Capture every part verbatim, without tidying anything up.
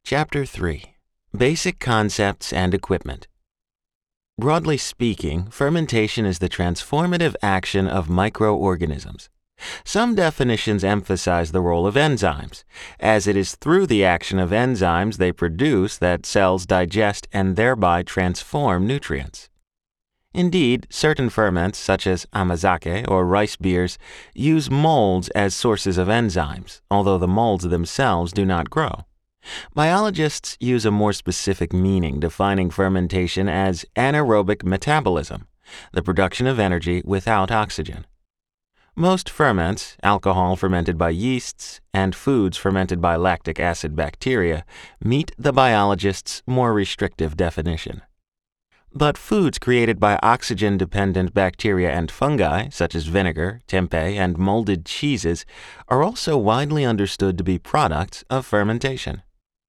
Chapter three. Basic Concepts and Equipment. Broadly speaking, fermentation is the transformative action of microorganisms. Some definitions emphasize the role of enzymes, as it is through the action of enzymes they produce that cells digest and thereby transform nutrients. Indeed, certain ferments, such as amazake or rice beers, use molds as sources of enzymes, although the molds themselves do not grow. Biologists use a more specific meaning defining fermentation as anaerobic metabolism, the production of energy without oxygen. Most ferments, alcohol fermented by yeasts and foods fermented by lactic acid bacteria, meet the biologist's more restrictive definition. But foods created by oxygen-dependent bacteria and fungi, such as vinegar, tempeh, and molded cheeses, are also widely understood to be products of fermentation.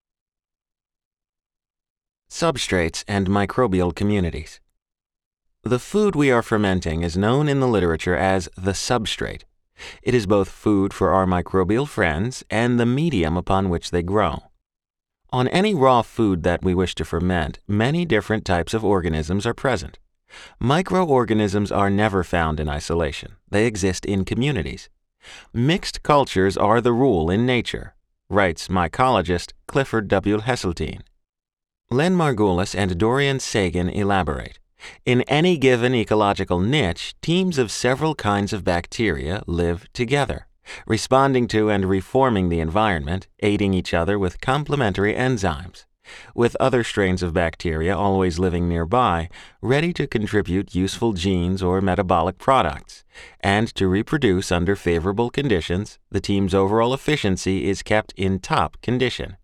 Substrates and microbial communities. The food we are fermenting is known in the literature as the substrate. It is both food for our microbial friends and the medium upon which they grow. On any raw food that we wish to ferment, many different types of organisms are present. Microorganisms are never found in isolation. They exist in communities. Mixed cultures are the rule in nature, writes mycologist Clifford W. Hesseltine. Len Margulis and Dorian Sagan elaborate. In any given ecological niche, teams of several kinds of bacteria live together, responding to and reforming the environment, aiding each other with complementary enzymes, with other strains of bacteria always living nearby, ready to contribute useful genes or metabolic products, and to reproduce under favorable conditions. The team's overall efficiency is kept in top condition.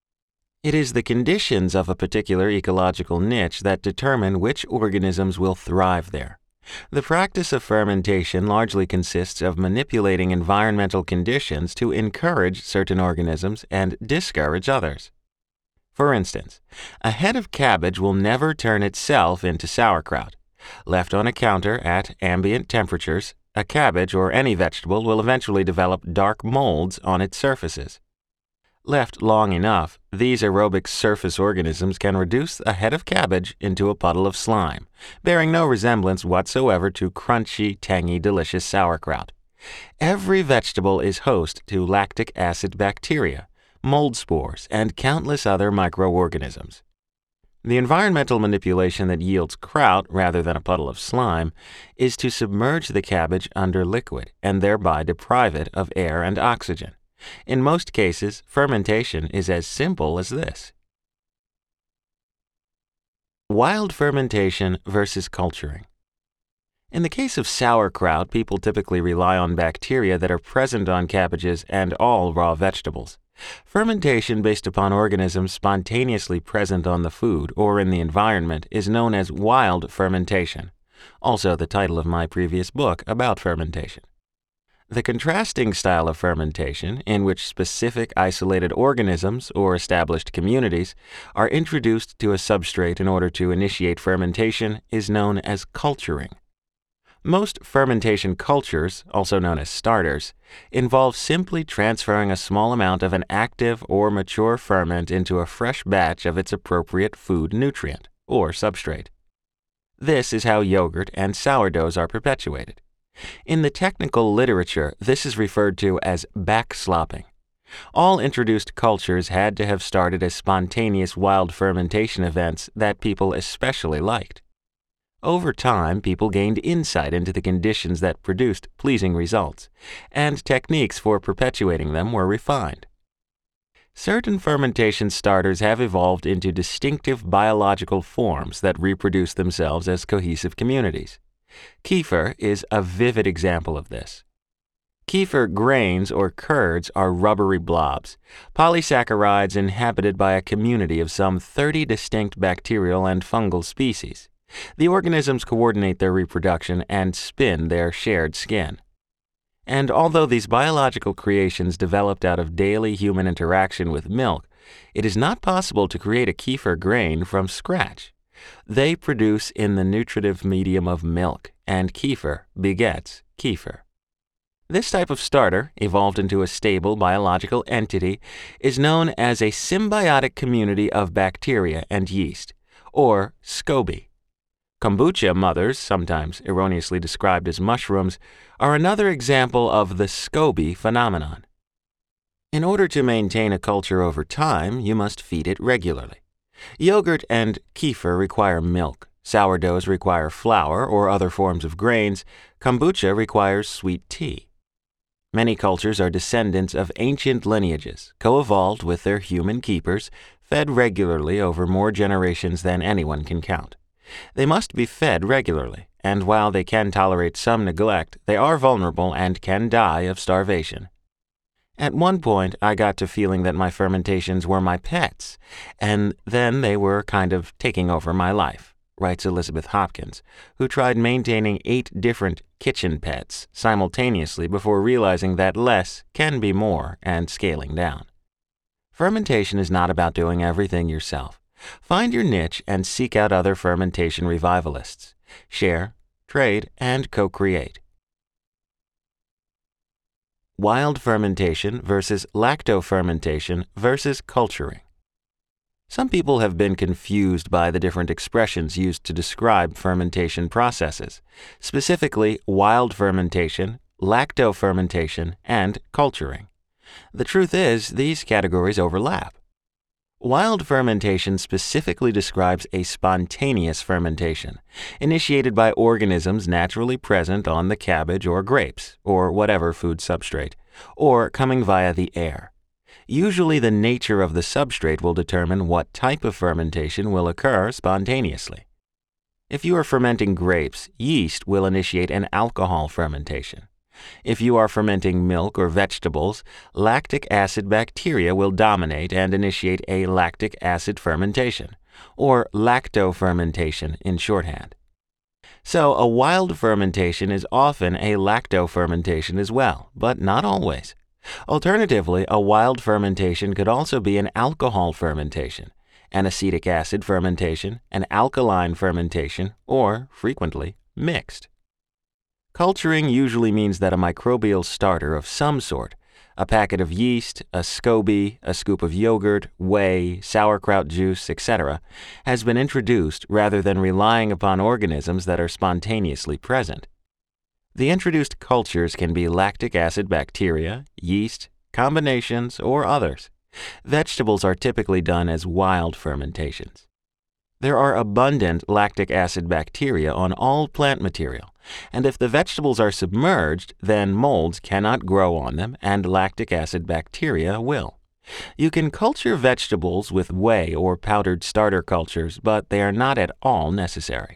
It is the conditions of a particular ecological niche that determine which organisms will thrive there. The practice of fermentation largely consists of manipulating environmental conditions to encourage certain organisms and discourage others. For instance, a head of cabbage will never turn itself into sauerkraut. Left on a counter at ambient temperatures, a cabbage or any vegetable will eventually develop dark molds on its surfaces. Left long enough, these aerobic surface organisms can reduce a head of cabbage into a puddle of slime, bearing no resemblance whatsoever to crunchy, tangy, delicious sauerkraut. Every vegetable is host to lactic acid bacteria, mold spores, and countless other microorganisms. The environmental manipulation that yields kraut rather than a puddle of slime is to submerge the cabbage under liquid and thereby deprive it of air and oxygen. In most cases, fermentation is as simple as this. Wild fermentation versus culturing. In the case of sauerkraut, people typically rely on bacteria that are present on cabbages and all raw vegetables. Fermentation based upon organisms spontaneously present on the food or in the environment is known as wild fermentation, also the title of my previous book about fermentation. The contrasting style of fermentation, in which specific isolated organisms or established communities are introduced to a substrate in order to initiate fermentation, is known as culturing. Most fermentation cultures, also known as starters, involve simply transferring a small amount of an active or mature ferment into a fresh batch of its appropriate food nutrient, or substrate. This is how yogurt and sourdoughs are perpetuated. In the technical literature, this is referred to as backslopping. All introduced cultures had to have started as spontaneous wild fermentation events that people especially liked. Over time, people gained insight into the conditions that produced pleasing results, and techniques for perpetuating them were refined. Certain fermentation starters have evolved into distinctive biological forms that reproduce themselves as cohesive communities. Kefir is a vivid example of this. Kefir grains or curds are rubbery blobs, polysaccharides inhabited by a community of some thirty distinct bacterial and fungal species. The organisms coordinate their reproduction and spin their shared skin. And although these biological creations developed out of daily human interaction with milk, it is not possible to create a kefir grain from scratch. They produce in the nutritive medium of milk, and kefir begets kefir. This type of starter, evolved into a stable biological entity, is known as a symbiotic community of bacteria and yeast, or SCOBY. Kombucha mothers, sometimes erroneously described as mushrooms, are another example of the SCOBY phenomenon. In order to maintain a culture over time, you must feed it regularly. Yogurt and kefir require milk, sourdoughs require flour or other forms of grains, kombucha requires sweet tea. Many cultures are descendants of ancient lineages, co-evolved with their human keepers, fed regularly over more generations than anyone can count. They must be fed regularly, and while they can tolerate some neglect, they are vulnerable and can die of starvation. At one point, I got to feeling that my fermentations were my pets, and then they were kind of taking over my life, writes Elizabeth Hopkins, who tried maintaining eight different kitchen pets simultaneously before realizing that less can be more and scaling down. Fermentation is not about doing everything yourself. Find your niche and seek out other fermentation revivalists. Share, trade, and co-create. Wild fermentation versus lactofermentation versus culturing. Some people have been confused by the different expressions used to describe fermentation processes, specifically wild fermentation, lactofermentation, and culturing. The truth is, these categories overlap. Wild fermentation specifically describes a spontaneous fermentation, initiated by organisms naturally present on the cabbage or grapes, or whatever food substrate, or coming via the air. Usually the nature of the substrate will determine what type of fermentation will occur spontaneously. If you are fermenting grapes, yeast will initiate an alcohol fermentation. If you are fermenting milk or vegetables, lactic acid bacteria will dominate and initiate a lactic acid fermentation, or lactofermentation in shorthand. So a wild fermentation is often a lactofermentation as well, but not always. Alternatively, a wild fermentation could also be an alcohol fermentation, an acetic acid fermentation, an alkaline fermentation, or, frequently, mixed. Culturing usually means that a microbial starter of some sort, a packet of yeast, a SCOBY, a scoop of yogurt, whey, sauerkraut juice, et cetera, has been introduced rather than relying upon organisms that are spontaneously present. The introduced cultures can be lactic acid bacteria, yeast, combinations, or others. Vegetables are typically done as wild fermentations. There are abundant lactic acid bacteria on all plant material, and if the vegetables are submerged, then molds cannot grow on them and lactic acid bacteria will. You can culture vegetables with whey or powdered starter cultures, but they are not at all necessary.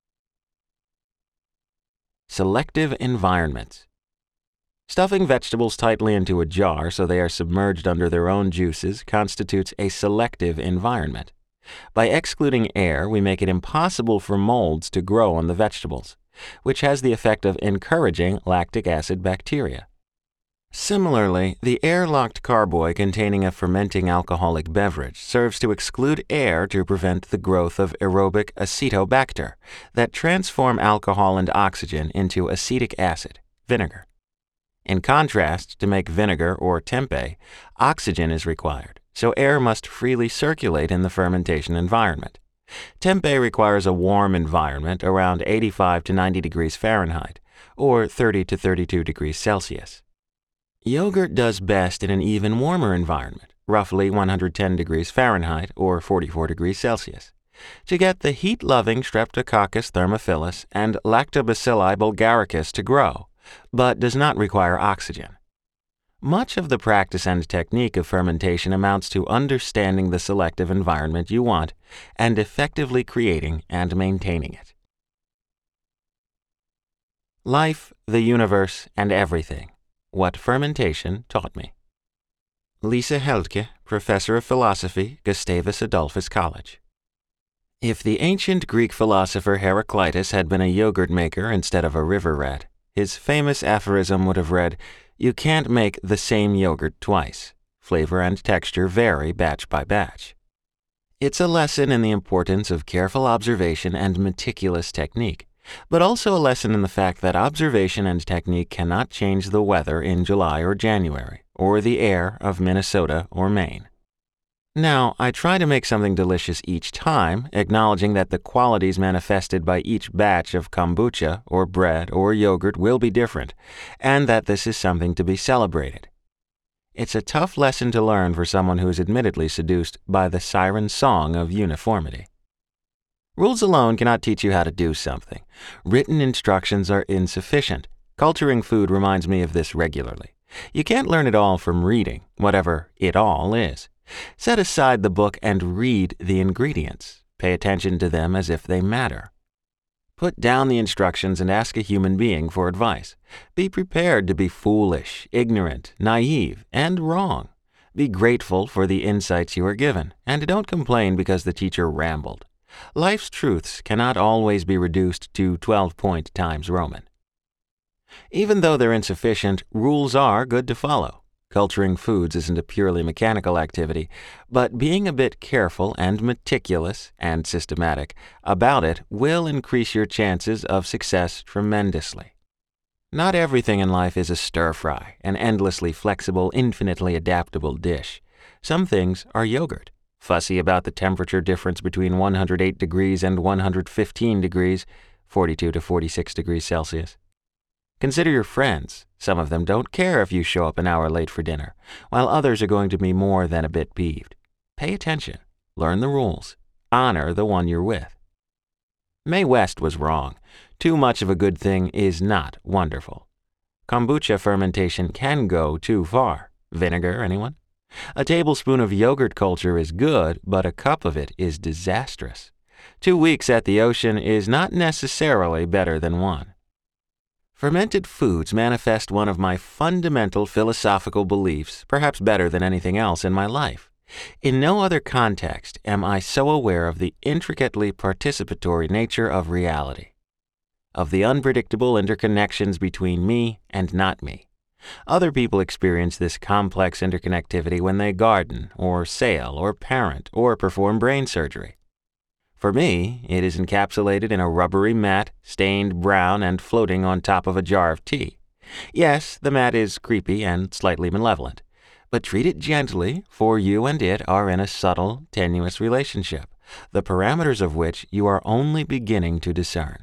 Selective environments. Stuffing vegetables tightly into a jar so they are submerged under their own juices constitutes a selective environment. By excluding air, we make it impossible for molds to grow on the vegetables, which has the effect of encouraging lactic acid bacteria. Similarly, the air-locked carboy containing a fermenting alcoholic beverage serves to exclude air to prevent the growth of aerobic acetobacter that transform alcohol and oxygen into acetic acid, vinegar. In contrast, to make vinegar or tempeh, oxygen is required, so air must freely circulate in the fermentation environment. Tempeh requires a warm environment around eighty-five to ninety degrees Fahrenheit, or thirty to thirty-two degrees Celsius. Yogurt does best in an even warmer environment, roughly one hundred ten degrees Fahrenheit or forty-four degrees Celsius, to get the heat-loving Streptococcus thermophilus and Lactobacilli bulgaricus to grow, but does not require oxygen. Much of the practice and technique of fermentation amounts to understanding the selective environment you want and effectively creating and maintaining it. Life, the universe, and everything. What fermentation taught me. Lisa Heldke, Professor of Philosophy, Gustavus Adolphus College. If the ancient Greek philosopher Heraclitus had been a yogurt maker instead of a river rat, his famous aphorism would have read, "You can't make the same yogurt twice. Flavor and texture vary batch by batch." It's a lesson in the importance of careful observation and meticulous technique, but also a lesson in the fact that observation and technique cannot change the weather in July or January, or the air of Minnesota or Maine. Now, I try to make something delicious each time, acknowledging that the qualities manifested by each batch of kombucha or bread or yogurt will be different, and that this is something to be celebrated. It's a tough lesson to learn for someone who is admittedly seduced by the siren song of uniformity. Rules alone cannot teach you how to do something. Written instructions are insufficient. Culturing food reminds me of this regularly. You can't learn it all from reading, whatever it all is. Set aside the book and read the ingredients. Pay attention to them as if they matter. Put down the instructions and ask a human being for advice. Be prepared to be foolish, ignorant, naive, and wrong. Be grateful for the insights you are given, and don't complain because the teacher rambled. Life's truths cannot always be reduced to twelve-point Times Roman. Even though they're insufficient, rules are good to follow. Culturing foods isn't a purely mechanical activity, but being a bit careful and meticulous and systematic about it will increase your chances of success tremendously. Not everything in life is a stir-fry, an endlessly flexible, infinitely adaptable dish. Some things are yogurt, fussy about the temperature difference between one hundred eight degrees and one hundred fifteen degrees, forty-two to forty-six degrees Celsius. Consider your friends. Some of them don't care if you show up an hour late for dinner, while others are going to be more than a bit peeved. Pay attention. Learn the rules. Honor the one you're with. Mae West was wrong. Too much of a good thing is not wonderful. Kombucha fermentation can go too far. Vinegar, anyone? A tablespoon of yogurt culture is good, but a cup of it is disastrous. Two weeks at the ocean is not necessarily better than one. Fermented foods manifest one of my fundamental philosophical beliefs, perhaps better than anything else in my life. In no other context am I so aware of the intricately participatory nature of reality, of the unpredictable interconnections between me and not me. Other people experience this complex interconnectivity when they garden, or sail, or parent, or perform brain surgery. For me, it is encapsulated in a rubbery mat, stained brown and floating on top of a jar of tea. Yes, the mat is creepy and slightly malevolent, but treat it gently, for you and it are in a subtle, tenuous relationship, the parameters of which you are only beginning to discern.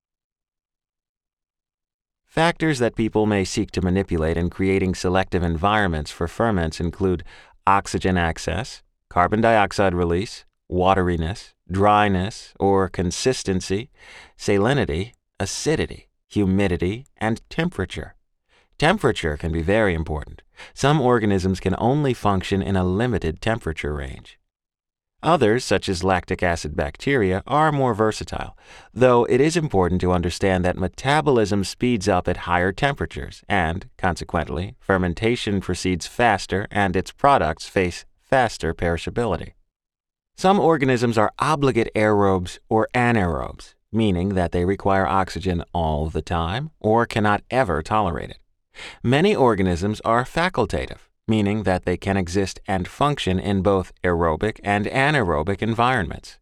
Factors that people may seek to manipulate in creating selective environments for ferments include oxygen access, carbon dioxide release, wateriness, dryness or consistency, salinity, acidity, humidity, and temperature. Temperature can be very important. Some organisms can only function in a limited temperature range. Others, such as lactic acid bacteria, are more versatile, though it is important to understand that metabolism speeds up at higher temperatures and, consequently, fermentation proceeds faster and its products face faster perishability. Some organisms are obligate aerobes or anaerobes, meaning that they require oxygen all the time or cannot ever tolerate it. Many organisms are facultative, meaning that they can exist and function in both aerobic and anaerobic environments.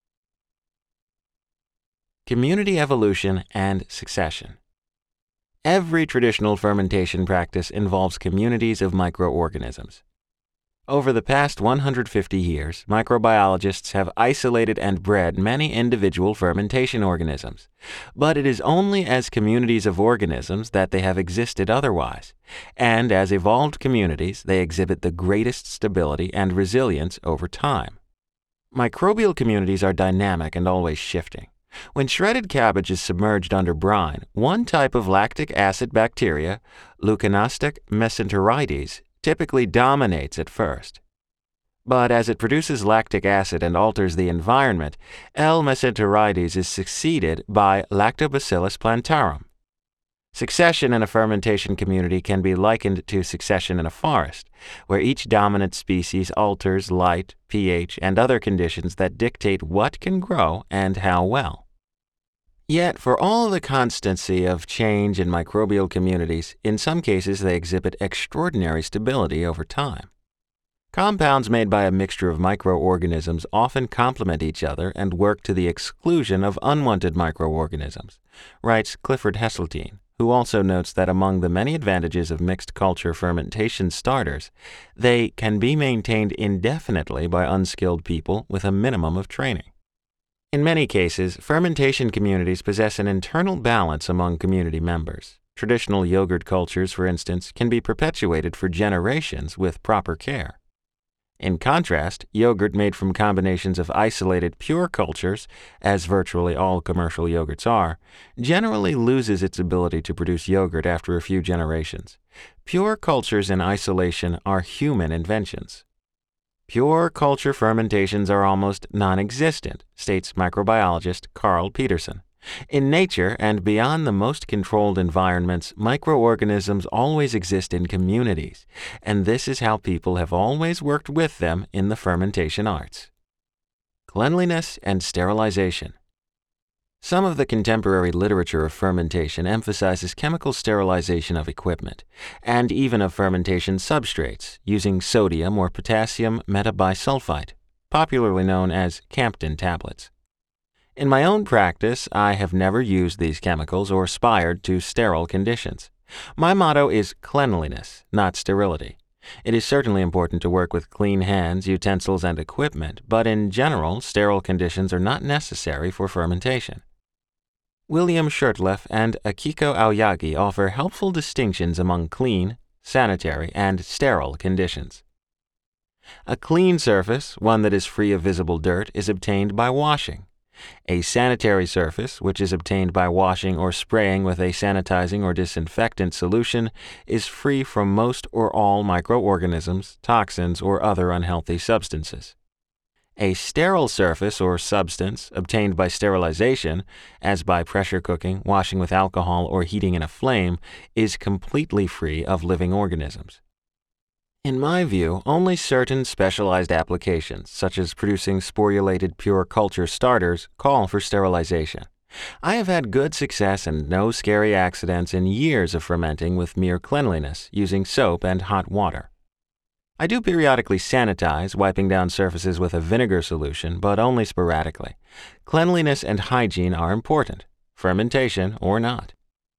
Community evolution and succession. Every traditional fermentation practice involves communities of microorganisms. Over the past one hundred fifty years, microbiologists have isolated and bred many individual fermentation organisms, but it is only as communities of organisms that they have existed otherwise, and as evolved communities, they exhibit the greatest stability and resilience over time. Microbial communities are dynamic and always shifting. When shredded cabbage is submerged under brine, one type of lactic acid bacteria, Leucanastic mesenterides, typically dominates at first. But as it produces lactic acid and alters the environment, L. mesenterides is succeeded by Lactobacillus plantarum. Succession in a fermentation community can be likened to succession in a forest, where each dominant species alters light, pH, and other conditions that dictate what can grow and how well. Yet, for all the constancy of change in microbial communities, in some cases they exhibit extraordinary stability over time. Compounds made by a mixture of microorganisms often complement each other and work to the exclusion of unwanted microorganisms, writes Clifford Hesseltine, who also notes that among the many advantages of mixed culture fermentation starters, they can be maintained indefinitely by unskilled people with a minimum of training. In many cases, fermentation communities possess an internal balance among community members. Traditional yogurt cultures, for instance, can be perpetuated for generations with proper care. In contrast, yogurt made from combinations of isolated pure cultures, as virtually all commercial yogurts are, generally loses its ability to produce yogurt after a few generations. Pure cultures in isolation are human inventions. Pure culture fermentations are almost non-existent, states microbiologist Carl Peterson. In nature and beyond the most controlled environments, microorganisms always exist in communities, and this is how people have always worked with them in the fermentation arts. Cleanliness and sterilization. Some of the contemporary literature of fermentation emphasizes chemical sterilization of equipment, and even of fermentation substrates, using sodium or potassium metabisulfite, popularly known as Campden tablets. In my own practice, I have never used these chemicals or aspired to sterile conditions. My motto is cleanliness, not sterility. It is certainly important to work with clean hands, utensils, and equipment, but in general, sterile conditions are not necessary for fermentation. William Shurtleff and Akiko Aoyagi offer helpful distinctions among clean, sanitary, and sterile conditions. A clean surface, one that is free of visible dirt, is obtained by washing. A sanitary surface, which is obtained by washing or spraying with a sanitizing or disinfectant solution, is free from most or all microorganisms, toxins, or other unhealthy substances. A sterile surface or substance, obtained by sterilization, as by pressure cooking, washing with alcohol, or heating in a flame, is completely free of living organisms. In my view, only certain specialized applications, such as producing sporulated pure culture starters, call for sterilization. I have had good success and no scary accidents in years of fermenting with mere cleanliness, using soap and hot water. I do periodically sanitize, wiping down surfaces with a vinegar solution, but only sporadically. Cleanliness and hygiene are important, fermentation or not.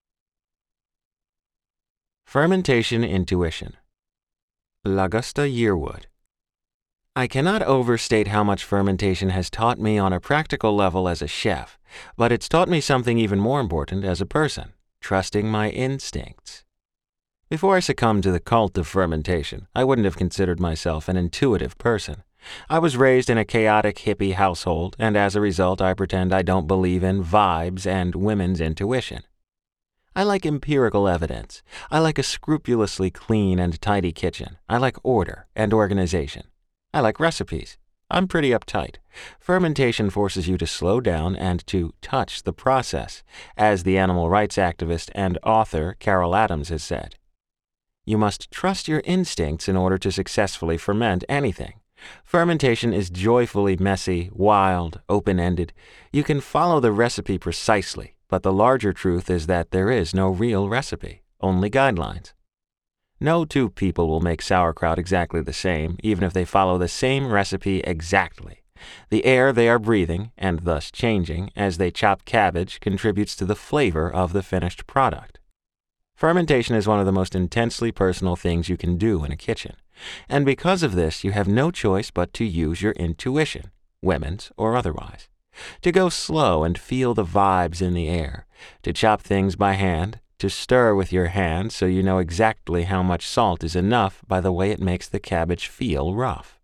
Fermentation intuition. Laugusta Yearwood. I cannot overstate how much fermentation has taught me on a practical level as a chef, but it's taught me something even more important as a person, trusting my instincts. Before I succumbed to the cult of fermentation, I wouldn't have considered myself an intuitive person. I was raised in a chaotic hippie household, and as a result I pretend I don't believe in vibes and women's intuition. I like empirical evidence. I like a scrupulously clean and tidy kitchen. I like order and organization. I like recipes. I'm pretty uptight. Fermentation forces you to slow down and to touch the process, as the animal rights activist and author Carol Adams has said. You must trust your instincts in order to successfully ferment anything. Fermentation is joyfully messy, wild, open-ended. You can follow the recipe precisely, but the larger truth is that there is no real recipe, only guidelines. No two people will make sauerkraut exactly the same, even if they follow the same recipe exactly. The air they are breathing, and thus changing, as they chop cabbage contributes to the flavor of the finished product. Fermentation is one of the most intensely personal things you can do in a kitchen, and because of this you have no choice but to use your intuition, women's or otherwise. To go slow and feel the vibes in the air, to chop things by hand, to stir with your hand so you know exactly how much salt is enough by the way it makes the cabbage feel rough.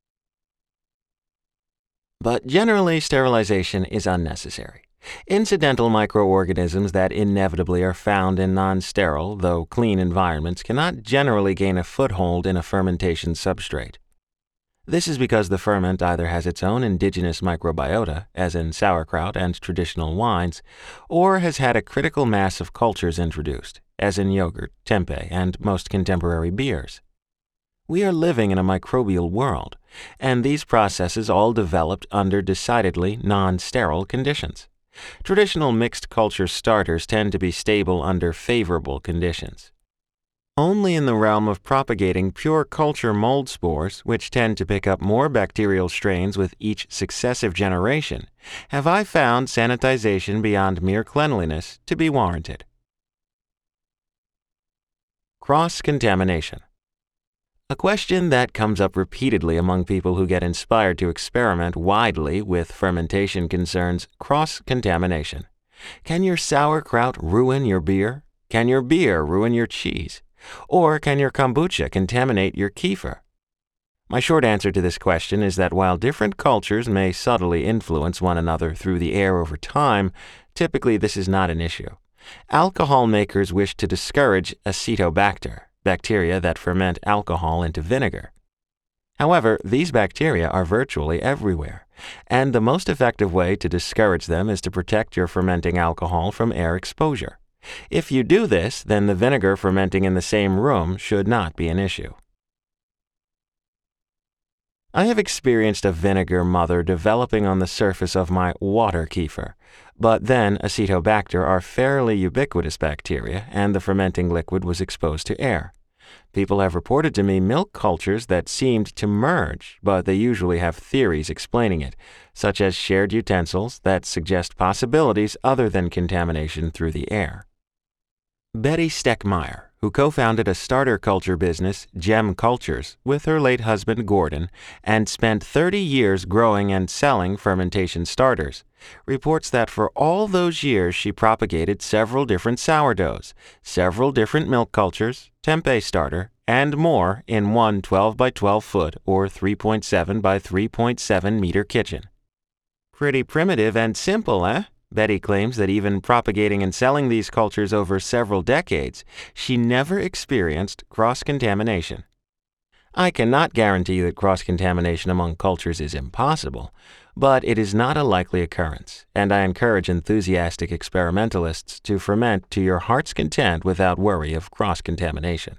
But generally, sterilization is unnecessary. Incidental microorganisms that inevitably are found in non-sterile, though clean environments cannot generally gain a foothold in a fermentation substrate. This is because the ferment either has its own indigenous microbiota, as in sauerkraut and traditional wines, or has had a critical mass of cultures introduced, as in yogurt, tempeh, and most contemporary beers. We are living in a microbial world, and these processes all developed under decidedly non-sterile conditions. Traditional mixed culture starters tend to be stable under favorable conditions. Only in the realm of propagating pure culture mold spores, which tend to pick up more bacterial strains with each successive generation, have I found sanitization beyond mere cleanliness to be warranted. Cross-contamination. A question that comes up repeatedly among people who get inspired to experiment widely with fermentation concerns cross-contamination. Can your sauerkraut ruin your beer? Can your beer ruin your cheese? Or can your kombucha contaminate your kefir? My short answer to this question is that while different cultures may subtly influence one another through the air over time, typically this is not an issue. Alcohol makers wish to discourage acetobacter, bacteria that ferment alcohol into vinegar. However, these bacteria are virtually everywhere, and the most effective way to discourage them is to protect your fermenting alcohol from air exposure. If you do this, then the vinegar fermenting in the same room should not be an issue. I have experienced a vinegar mother developing on the surface of my water kefir, but then acetobacter are fairly ubiquitous bacteria, and the fermenting liquid was exposed to air. People have reported to me milk cultures that seemed to merge, but they usually have theories explaining it, such as shared utensils that suggest possibilities other than contamination through the air. Betty Steckmeyer, who co-founded a starter culture business, Gem Cultures, with her late husband Gordon, and spent thirty years growing and selling fermentation starters, reports that for all those years she propagated several different sourdoughs, several different milk cultures, tempeh starter, and more in one twelve by twelve foot or three point seven by three point seven meter kitchen. Pretty primitive and simple, eh? Betty claims that even propagating and selling these cultures over several decades, she never experienced cross-contamination. I cannot guarantee that cross-contamination among cultures is impossible, but it is not a likely occurrence, and I encourage enthusiastic experimentalists to ferment to your heart's content without worry of cross-contamination.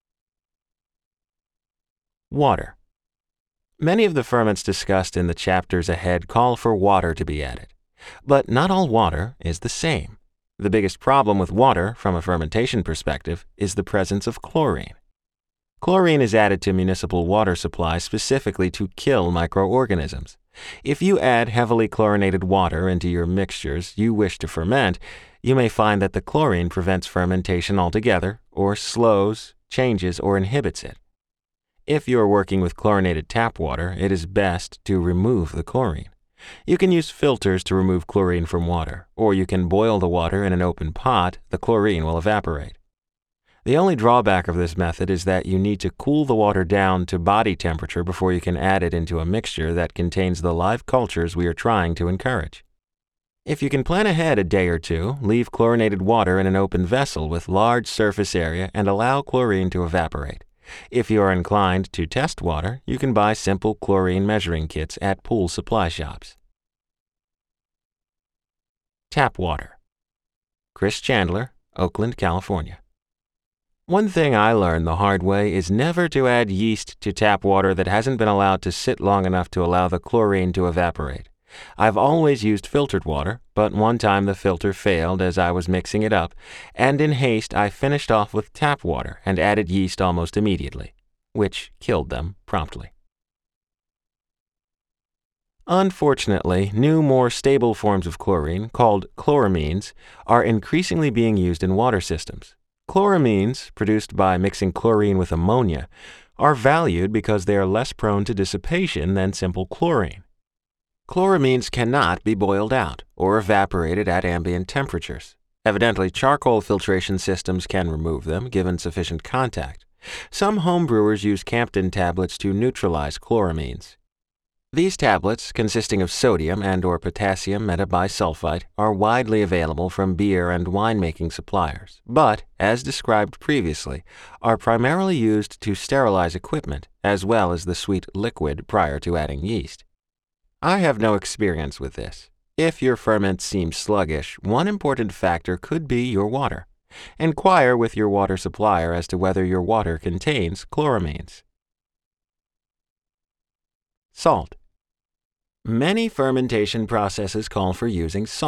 Water. Many of the ferments discussed in the chapters ahead call for water to be added. But not all water is the same. The biggest problem with water, from a fermentation perspective, is the presence of chlorine. Chlorine is added to municipal water supplies specifically to kill microorganisms. If you add heavily chlorinated water into your mixtures you wish to ferment, you may find that the chlorine prevents fermentation altogether, or slows, changes, or inhibits it. If you are working with chlorinated tap water, it is best to remove the chlorine. You can use filters to remove chlorine from water, or you can boil the water in an open pot. The chlorine will evaporate. The only drawback of this method is that you need to cool the water down to body temperature before you can add it into a mixture that contains the live cultures we are trying to encourage. If you can plan ahead a day or two, leave chlorinated water in an open vessel with large surface area and allow chlorine to evaporate. If you are inclined to test water, you can buy simple chlorine measuring kits at pool supply shops. Tap water. Chris Chandler, Oakland, California. One thing I learned the hard way is never to add yeast to tap water that hasn't been allowed to sit long enough to allow the chlorine to evaporate. I've always used filtered water, but one time the filter failed as I was mixing it up, and in haste I finished off with tap water and added yeast almost immediately, which killed them promptly. Unfortunately, new, more stable forms of chlorine, called chloramines, are increasingly being used in water systems. Chloramines, produced by mixing chlorine with ammonia, are valued because they are less prone to dissipation than simple chlorine. Chloramines cannot be boiled out or evaporated at ambient temperatures. Evidently, charcoal filtration systems can remove them given sufficient contact. Some home brewers use Campden tablets to neutralize chloramines. These tablets, consisting of sodium and or potassium metabisulfite, are widely available from beer and winemaking suppliers, but, as described previously, are primarily used to sterilize equipment as well as the sweet liquid prior to adding yeast. I have no experience with this. If your ferment seems sluggish, one important factor could be your water. Inquire with your water supplier as to whether your water contains chloramines. Salt. Many fermentation processes call for using salt,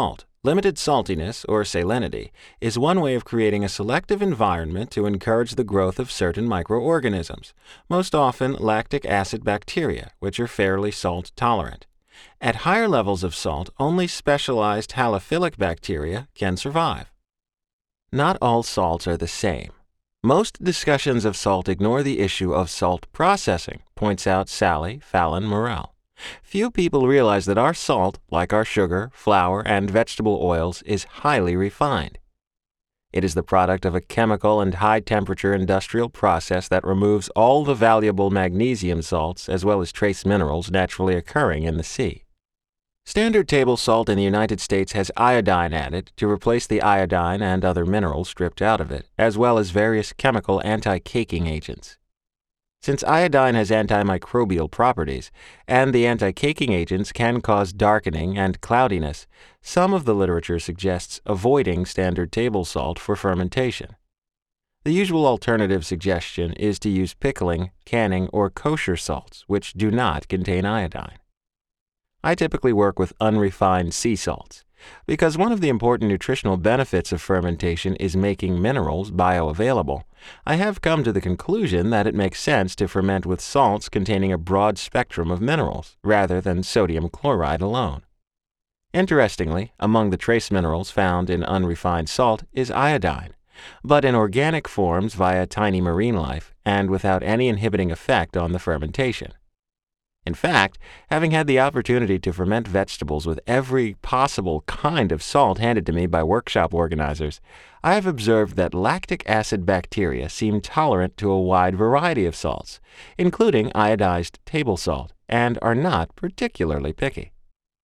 Limited saltiness, or salinity, is one way of creating a selective environment to encourage the growth of certain microorganisms, most often lactic acid bacteria, which are fairly salt tolerant. At higher levels of salt, only specialized halophilic bacteria can survive. Not all salts are the same. Most discussions of salt ignore the issue of salt processing, points out Sally Fallon Morell. Few people realize that our salt, like our sugar, flour, and vegetable oils, is highly refined. It is the product of a chemical and high-temperature industrial process that removes all the valuable magnesium salts as well as trace minerals naturally occurring in the sea. Standard table salt in the United States has iodine added to replace the iodine and other minerals stripped out of it, as well as various chemical anti-caking agents. Since iodine has antimicrobial properties, and the anti-caking agents can cause darkening and cloudiness, some of the literature suggests avoiding standard table salt for fermentation. The usual alternative suggestion is to use pickling, canning, or kosher salts, which do not contain iodine. I typically work with unrefined sea salts, because one of the important nutritional benefits of fermentation is making minerals bioavailable. I have come to the conclusion that it makes sense to ferment with salts containing a broad spectrum of minerals, rather than sodium chloride alone. Interestingly, among the trace minerals found in unrefined salt is iodine, but in organic forms via tiny marine life and without any inhibiting effect on the fermentation. In fact, having had the opportunity to ferment vegetables with every possible kind of salt handed to me by workshop organizers, I have observed that lactic acid bacteria seem tolerant to a wide variety of salts, including iodized table salt, and are not particularly picky.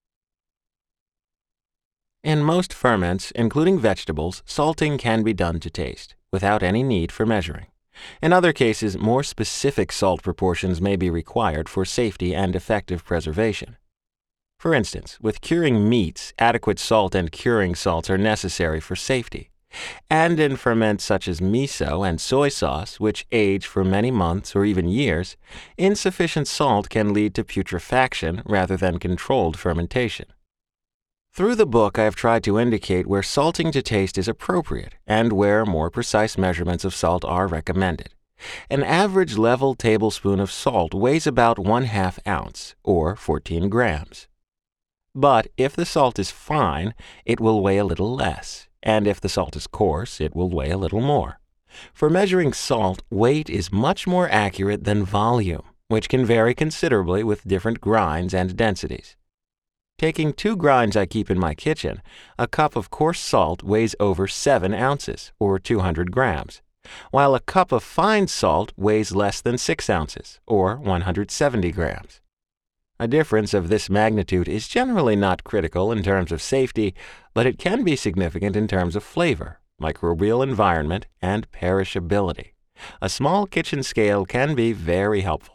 In most ferments, including vegetables, salting can be done to taste, without any need for measuring. In other cases, more specific salt proportions may be required for safety and effective preservation. For instance, with curing meats, adequate salt and curing salts are necessary for safety. And in ferments such as miso and soy sauce, which age for many months or even years, insufficient salt can lead to putrefaction rather than controlled fermentation. Through the book, I have tried to indicate where salting to taste is appropriate and where more precise measurements of salt are recommended. An average level tablespoon of salt weighs about one half ounce, or fourteen grams. But if the salt is fine, it will weigh a little less, and if the salt is coarse, it will weigh a little more. For measuring salt, weight is much more accurate than volume, which can vary considerably with different grinds and densities. Taking two grinds I keep in my kitchen, a cup of coarse salt weighs over seven ounces, or two hundred grams, while a cup of fine salt weighs less than six ounces, or one hundred seventy grams. A difference of this magnitude is generally not critical in terms of safety, but it can be significant in terms of flavor, microbial environment, and perishability. A small kitchen scale can be very helpful.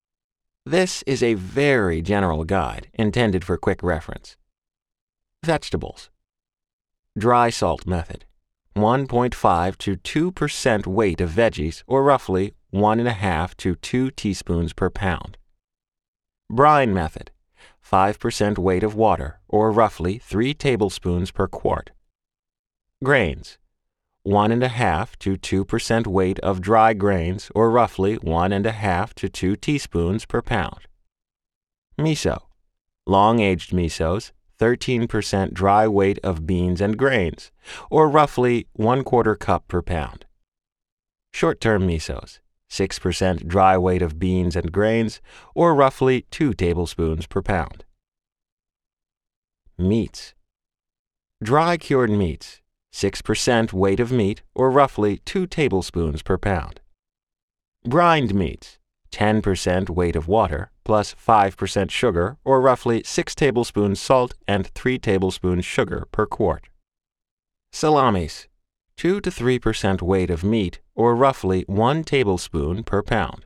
This is a very general guide, intended for quick reference. Vegetables. Dry salt method. one point five to two percent weight of veggies, or roughly one point five to two teaspoons per pound. Brine method. five percent weight of water, or roughly three tablespoons per quart. Grains. one point five to two percent weight of dry grains, or roughly one point five to two teaspoons per pound. Miso. Long-aged misos, thirteen percent dry weight of beans and grains, or roughly one quarter cup per pound. Short-term misos, six percent dry weight of beans and grains, or roughly two tablespoons per pound. Meats. Dry cured meats, six percent weight of meat, or roughly two tablespoons per pound. Brined meats, ten percent weight of water, plus five percent sugar, or roughly six tablespoons salt and three tablespoons sugar per quart. Salamis, two to three percent weight of meat, or roughly one tablespoon per pound.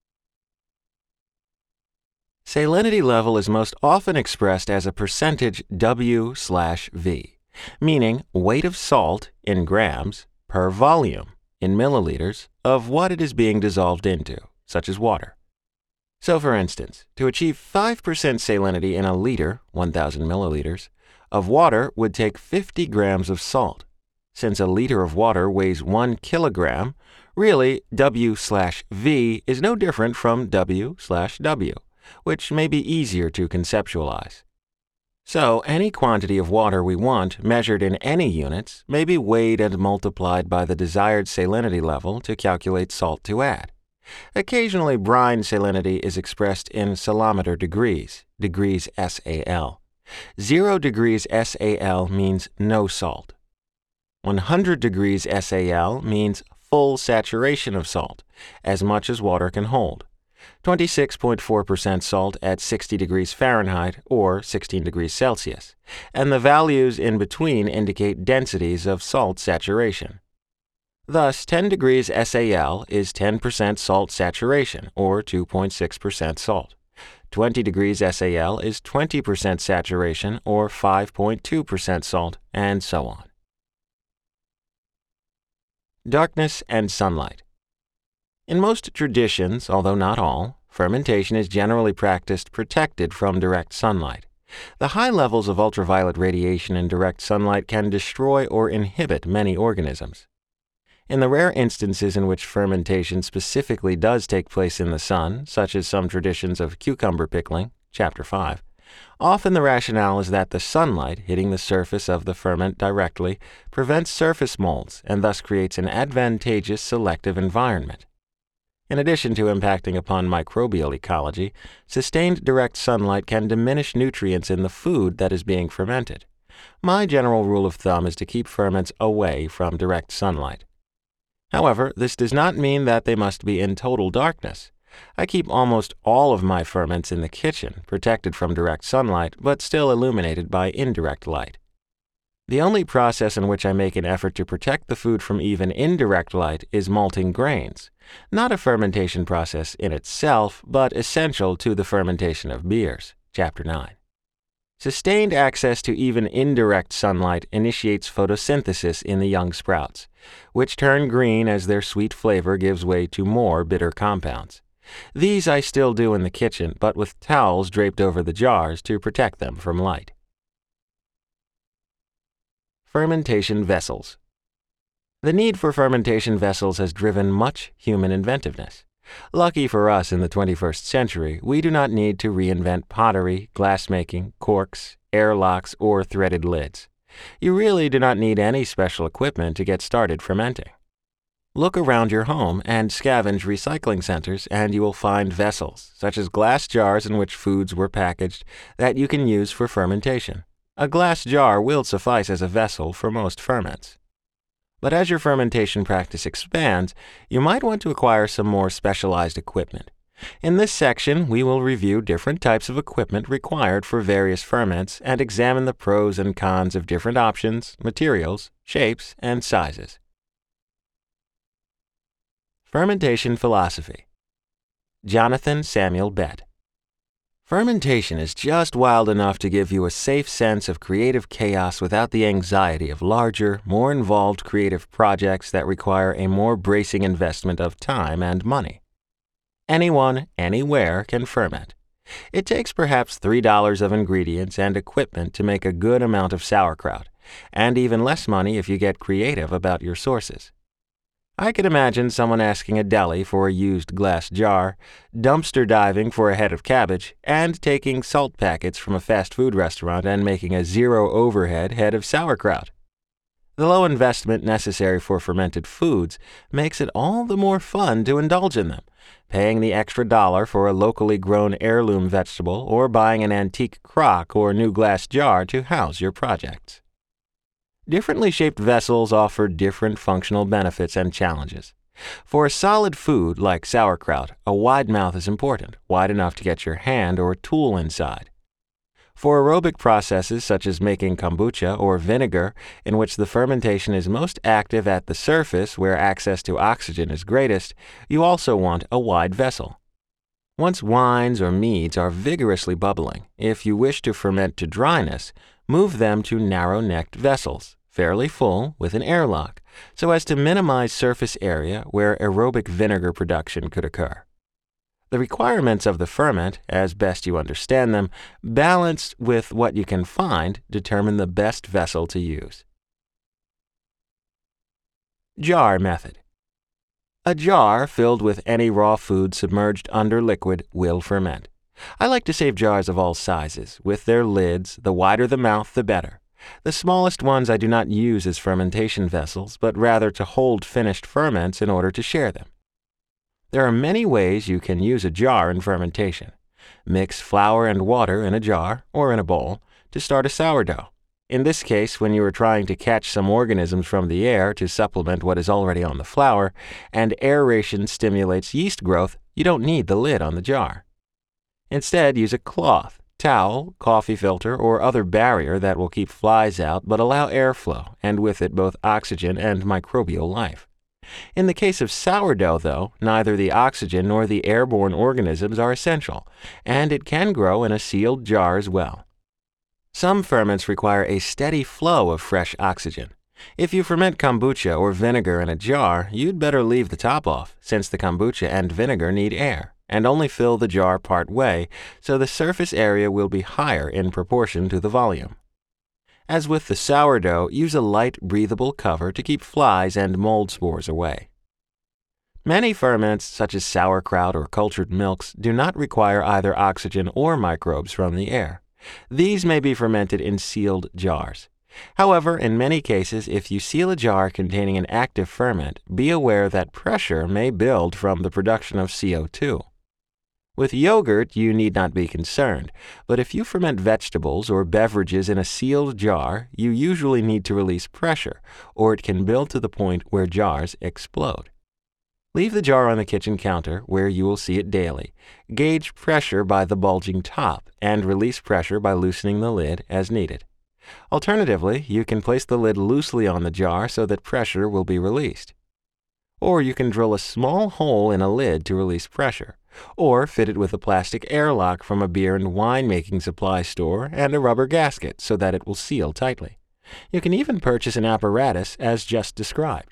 Salinity level is most often expressed as a percentage W slash V. Meaning weight of salt in grams per volume in milliliters of what it is being dissolved into, such as water. So for instance, to achieve five percent salinity in a liter, one thousand milliliters, of water would take fifty grams of salt. Since a liter of water weighs one kilogram, really W slash V is no different from W slash W, which may be easier to conceptualize. So, any quantity of water we want measured in any units may be weighed and multiplied by the desired salinity level to calculate salt to add. Occasionally, brine salinity is expressed in salometer degrees, degrees S A L. Zero degrees S A L means no salt. one hundred degrees S A L means full saturation of salt, as much as water can hold. twenty-six point four percent salt at sixty degrees Fahrenheit or sixteen degrees Celsius, and the values in between indicate densities of salt saturation. Thus, ten degrees S A L is ten percent salt saturation, or two point six percent salt. twenty degrees S A L is twenty percent saturation, or five point two percent salt, and so on. Darkness and sunlight. In most traditions, although not all, fermentation is generally practiced protected from direct sunlight. The high levels of ultraviolet radiation in direct sunlight can destroy or inhibit many organisms. In the rare instances in which fermentation specifically does take place in the sun, such as some traditions of cucumber pickling, Chapter five, often the rationale is that the sunlight hitting the surface of the ferment directly prevents surface molds and thus creates an advantageous selective environment. In addition to impacting upon microbial ecology, sustained direct sunlight can diminish nutrients in the food that is being fermented. My general rule of thumb is to keep ferments away from direct sunlight. However, this does not mean that they must be in total darkness. I keep almost all of my ferments in the kitchen, protected from direct sunlight, but still illuminated by indirect light. The only process in which I make an effort to protect the food from even indirect light is malting grains, not a fermentation process in itself, but essential to the fermentation of beers, Chapter nine. Sustained access to even indirect sunlight initiates photosynthesis in the young sprouts, which turn green as their sweet flavor gives way to more bitter compounds. These I still do in the kitchen, but with towels draped over the jars to protect them from light. Fermentation vessels. The need for fermentation vessels has driven much human inventiveness. Lucky for us in the twenty-first century, we do not need to reinvent pottery, glassmaking, corks, airlocks, or threaded lids. You really do not need any special equipment to get started fermenting. Look around your home and scavenge recycling centers, and you will find vessels, such as glass jars in which foods were packaged, that you can use for fermentation. A glass jar will suffice as a vessel for most ferments. But as your fermentation practice expands, you might want to acquire some more specialized equipment. In this section, we will review different types of equipment required for various ferments and examine the pros and cons of different options, materials, shapes, and sizes. Fermentation Philosophy. Jonathan Samuel Bett. Fermentation is just wild enough to give you a safe sense of creative chaos without the anxiety of larger, more involved creative projects that require a more bracing investment of time and money. Anyone, anywhere can ferment. It takes perhaps three dollars of ingredients and equipment to make a good amount of sauerkraut, and even less money if you get creative about your sources. I can imagine someone asking a deli for a used glass jar, dumpster diving for a head of cabbage, and taking salt packets from a fast food restaurant and making a zero overhead head of sauerkraut. The low investment necessary for fermented foods makes it all the more fun to indulge in them, paying the extra dollar for a locally grown heirloom vegetable or buying an antique crock or new glass jar to house your projects. Differently shaped vessels offer different functional benefits and challenges. For a solid food like sauerkraut, a wide mouth is important, wide enough to get your hand or tool inside. For aerobic processes such as making kombucha or vinegar, in which the fermentation is most active at the surface where access to oxygen is greatest, you also want a wide vessel. Once wines or meads are vigorously bubbling, if you wish to ferment to dryness, move them to narrow-necked vessels, fairly full with an airlock, so as to minimize surface area where aerobic vinegar production could occur. The The requirements of the ferment, as best you understand them, balanced with what you can find, determine the best vessel to use. Jar method. A jar filled with any raw food submerged under liquid will ferment. I like to save jars of all sizes, with their lids. The wider the mouth, the better. The smallest ones I do not use as fermentation vessels, but rather to hold finished ferments in order to share them. There are many ways you can use a jar in fermentation. Mix flour and water in a jar, or in a bowl, to start a sourdough. In this case, when you are trying to catch some organisms from the air to supplement what is already on the flour, and aeration stimulates yeast growth, you don't need the lid on the jar. Instead, use a cloth, towel, coffee filter, or other barrier that will keep flies out but allow airflow, and with it both oxygen and microbial life. In the case of sourdough, though, neither the oxygen nor the airborne organisms are essential, and it can grow in a sealed jar as well. Some ferments require a steady flow of fresh oxygen. If you ferment kombucha or vinegar in a jar, you'd better leave the top off, since the kombucha and vinegar need air, and only fill the jar part way, so the surface area will be higher in proportion to the volume. As with the sourdough, use a light, breathable cover to keep flies and mold spores away. Many ferments, such as sauerkraut or cultured milks, do not require either oxygen or microbes from the air. These may be fermented in sealed jars. However, in many cases, if you seal a jar containing an active ferment, be aware that pressure may build from the production of C O two. With yogurt, you need not be concerned, but if you ferment vegetables or beverages in a sealed jar, you usually need to release pressure, or it can build to the point where jars explode. Leave the jar on the kitchen counter, where you will see it daily. Gauge pressure by the bulging top, and release pressure by loosening the lid as needed. Alternatively, you can place the lid loosely on the jar so that pressure will be released. Or you can drill a small hole in a lid to release pressure, or fit it with a plastic airlock from a beer and wine-making supply store and a rubber gasket so that it will seal tightly. You can even purchase an apparatus as just described.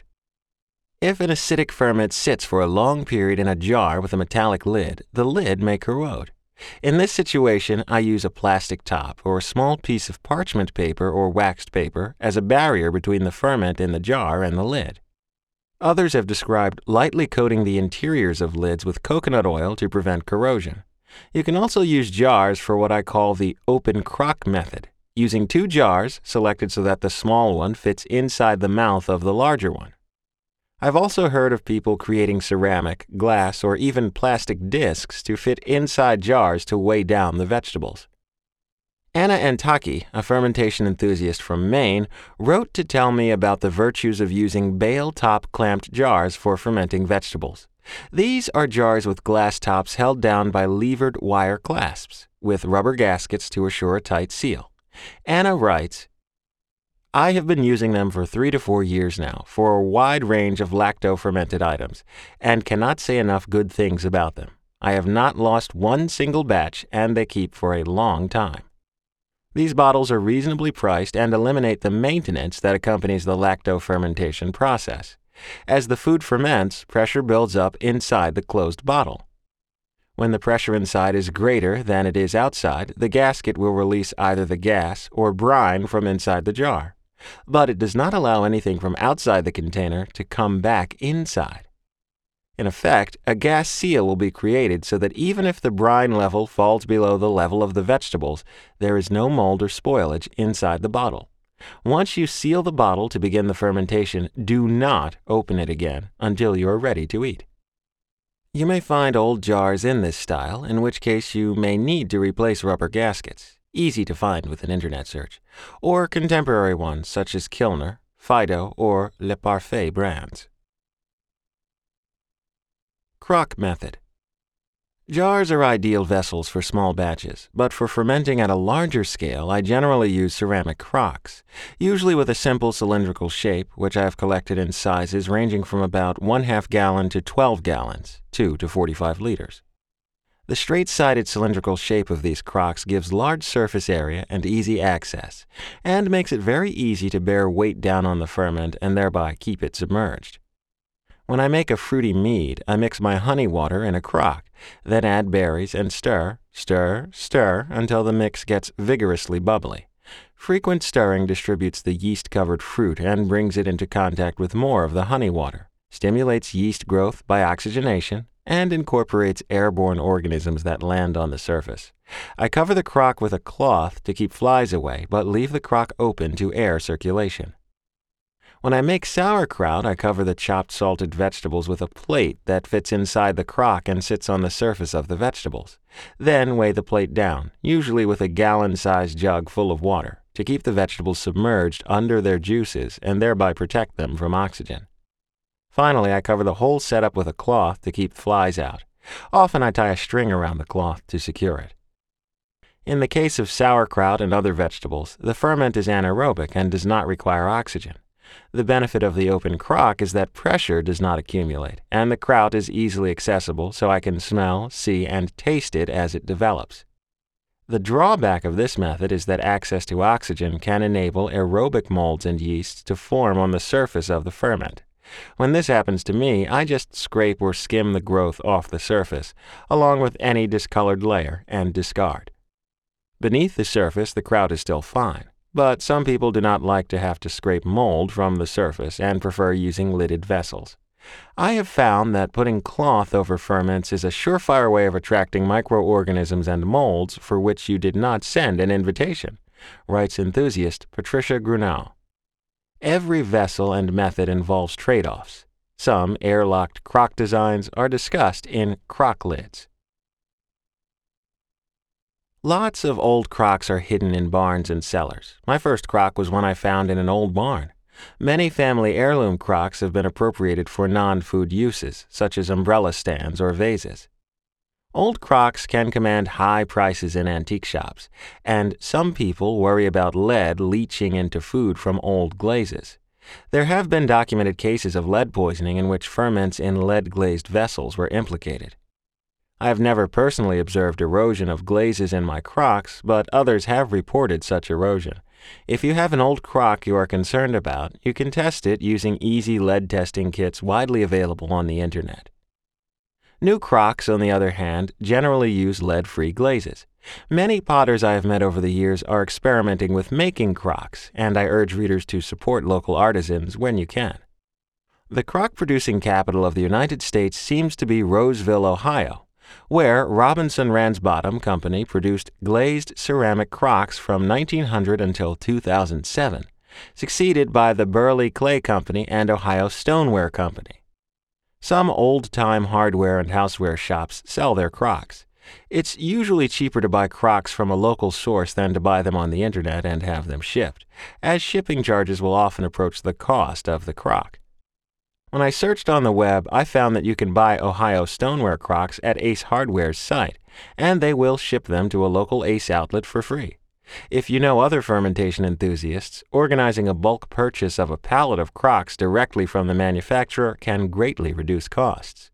If an acidic ferment sits for a long period in a jar with a metallic lid, the lid may corrode. In this situation, I use a plastic top or a small piece of parchment paper or waxed paper as a barrier between the ferment in the jar and the lid. Others have described lightly coating the interiors of lids with coconut oil to prevent corrosion. You can also use jars for what I call the open crock method, using two jars selected so that the small one fits inside the mouth of the larger one. I've also heard of people creating ceramic, glass, or even plastic discs to fit inside jars to weigh down the vegetables. Anna Antaki, a fermentation enthusiast from Maine, wrote to tell me about the virtues of using bale-top clamped jars for fermenting vegetables. These are jars with glass tops held down by levered wire clasps, with rubber gaskets to assure a tight seal. Anna writes, I have been using them for three to four years now for a wide range of lacto-fermented items, and cannot say enough good things about them. I have not lost one single batch, and they keep for a long time. These bottles are reasonably priced and eliminate the maintenance that accompanies the lacto-fermentation process. As the food ferments, pressure builds up inside the closed bottle. When the pressure inside is greater than it is outside, the gasket will release either the gas or brine from inside the jar. But it does not allow anything from outside the container to come back inside. In effect, a gas seal will be created so that even if the brine level falls below the level of the vegetables, there is no mold or spoilage inside the bottle. Once you seal the bottle to begin the fermentation, do not open it again until you are ready to eat. You may find old jars in this style, in which case you may need to replace rubber gaskets, easy to find with an internet search, or contemporary ones such as Kilner, Fido, or Le Parfait brands. Crock method. Jars are ideal vessels for small batches, but for fermenting at a larger scale, I generally use ceramic crocks, usually with a simple cylindrical shape, which I have collected in sizes ranging from about one half gallon to twelve gallons, two to forty-five liters. The straight-sided cylindrical shape of these crocks gives large surface area and easy access, and makes it very easy to bear weight down on the ferment and thereby keep it submerged. When I make a fruity mead, I mix my honey water in a crock, then add berries and stir, stir, stir until the mix gets vigorously bubbly. Frequent stirring distributes the yeast-covered fruit and brings it into contact with more of the honey water, stimulates yeast growth by oxygenation, and incorporates airborne organisms that land on the surface. I cover the crock with a cloth to keep flies away, but leave the crock open to air circulation. When I make sauerkraut, I cover the chopped salted vegetables with a plate that fits inside the crock and sits on the surface of the vegetables. Then weigh the plate down, usually with a gallon-sized jug full of water, to keep the vegetables submerged under their juices and thereby protect them from oxygen. Finally, I cover the whole setup with a cloth to keep flies out. Often I tie a string around the cloth to secure it. In the case of sauerkraut and other vegetables, the ferment is anaerobic and does not require oxygen. The benefit of the open crock is that pressure does not accumulate, and the kraut is easily accessible so I can smell, see, and taste it as it develops. The drawback of this method is that access to oxygen can enable aerobic molds and yeasts to form on the surface of the ferment. When this happens to me, I just scrape or skim the growth off the surface, along with any discolored layer, and discard. Beneath the surface, the kraut is still fine, but some people do not like to have to scrape mold from the surface and prefer using lidded vessels. I have found that putting cloth over ferments is a surefire way of attracting microorganisms and molds for which you did not send an invitation, writes enthusiast Patricia Grunau. Every vessel and method involves trade-offs. Some airlocked crock designs are discussed in Crock Lids. Lots of old crocks are hidden in barns and cellars. My first crock was one I found in an old barn. Many family heirloom crocks have been appropriated for non-food uses, such as umbrella stands or vases. Old crocks can command high prices in antique shops, and some people worry about lead leaching into food from old glazes. There have been documented cases of lead poisoning in which ferments in lead-glazed vessels were implicated. I have never personally observed erosion of glazes in my crocks, but others have reported such erosion. If you have an old crock you are concerned about, you can test it using easy lead testing kits widely available on the internet. New crocks, on the other hand, generally use lead-free glazes. Many potters I have met over the years are experimenting with making crocks, and I urge readers to support local artisans when you can. The crock-producing capital of the United States seems to be Roseville, Ohio, where Robinson Ransbottom Company produced glazed ceramic crocks from nineteen hundred until two thousand seven, succeeded by the Burley Clay Company and Ohio Stoneware Company. Some old-time hardware and houseware shops sell their crocks. It's usually cheaper to buy crocks from a local source than to buy them on the internet and have them shipped, as shipping charges will often approach the cost of the crock. When I searched on the web, I found that you can buy Ohio Stoneware crocks at Ace Hardware's site, and they will ship them to a local Ace outlet for free. If you know other fermentation enthusiasts, organizing a bulk purchase of a pallet of crocks directly from the manufacturer can greatly reduce costs.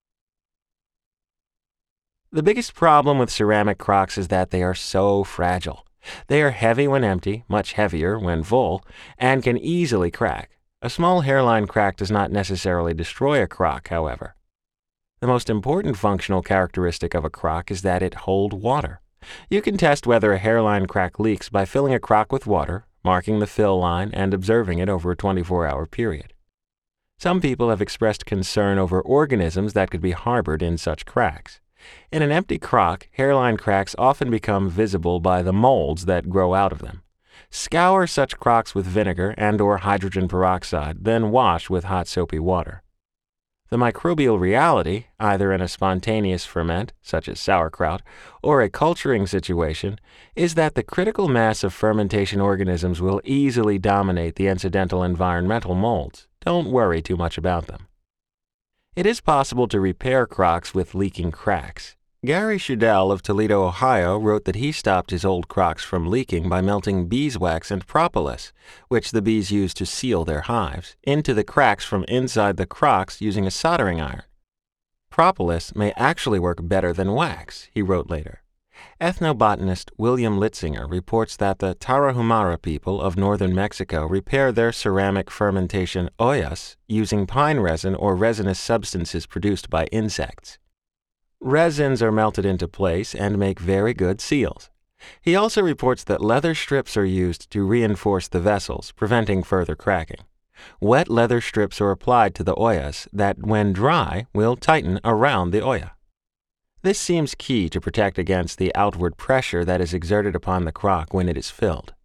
The biggest problem with ceramic crocks is that they are so fragile. They are heavy when empty, much heavier when full, and can easily crack. A small hairline crack does not necessarily destroy a crock, however. The most important functional characteristic of a crock is that it hold water. You can test whether a hairline crack leaks by filling a crock with water, marking the fill line, and observing it over a twenty-four hour period. Some people have expressed concern over organisms that could be harbored in such cracks. In an empty crock, hairline cracks often become visible by the molds that grow out of them. Scour such crocks with vinegar and or hydrogen peroxide, then wash with hot soapy water. The microbial reality, either in a spontaneous ferment, such as sauerkraut, or a culturing situation, is that the critical mass of fermentation organisms will easily dominate the incidental environmental molds. Don't worry too much about them. It is possible to repair crocks with leaking cracks. Gary Shudell of Toledo, Ohio, wrote that he stopped his old crocks from leaking by melting beeswax and propolis, which the bees use to seal their hives, into the cracks from inside the crocks using a soldering iron. Propolis may actually work better than wax, he wrote later. Ethnobotanist William Litzinger reports that the Tarahumara people of northern Mexico repair their ceramic fermentation ollas using pine resin or resinous substances produced by insects. Resins are melted into place and make very good seals. He also reports that leather strips are used to reinforce the vessels, preventing further cracking. Wet leather strips are applied to the ollas that, when dry, will tighten around the olla. This seems key to protect against the outward pressure that is exerted upon the crock when it is filled.